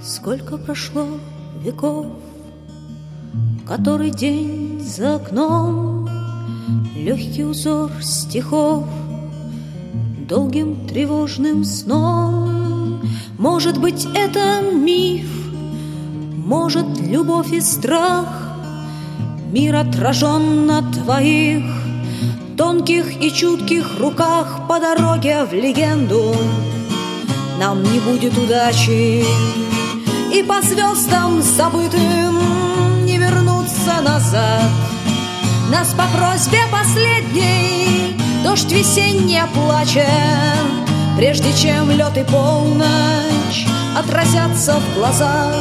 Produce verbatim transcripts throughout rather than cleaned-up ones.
Сколько прошло веков, который день за окном, легкий узор стихов долгим тревожным сном. Может быть, это миф, может, любовь и страх. Мир отражен на твоих тонких и чутких руках. По дороге в легенду нам не будет удачи, и по звездам забытым не вернуться назад. Нас по просьбе последней дождь весенний плачет, прежде чем лед и полночь отразятся в глазах.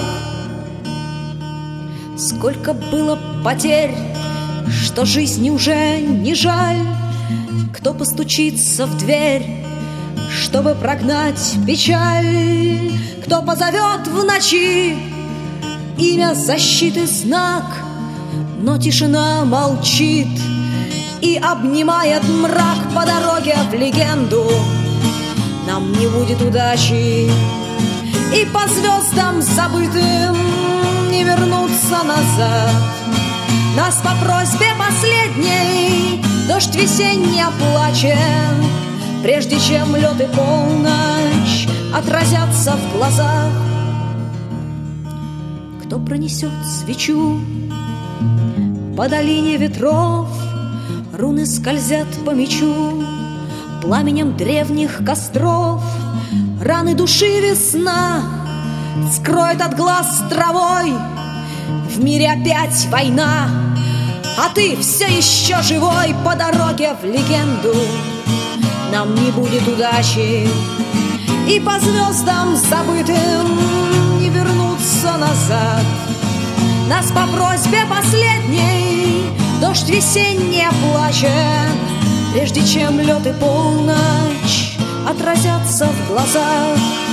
Сколько было потерь, что жизни уже не жаль. Кто постучится в дверь, чтобы прогнать печаль? Кто позовет в ночи имя защиты знак? Но тишина молчит и обнимает мрак. По дороге в легенду нам не будет удачи, и по звездам забытым не вернуться назад. Нас по просьбе последней дождь весенний плачет, прежде чем лед и полночь отразятся в глазах. Кто пронесет свечу по долине ветров, руны скользят по мечу пламенем древних костров. Раны души весна скроет от глаз травой. В мире опять война, а ты все еще живой. По дороге в легенду нам не будет удачи, и по звездам забытым не вернуться назад. Нас по просьбе последней дождь весенний плачет, прежде чем лед и полночь отразятся в глазах.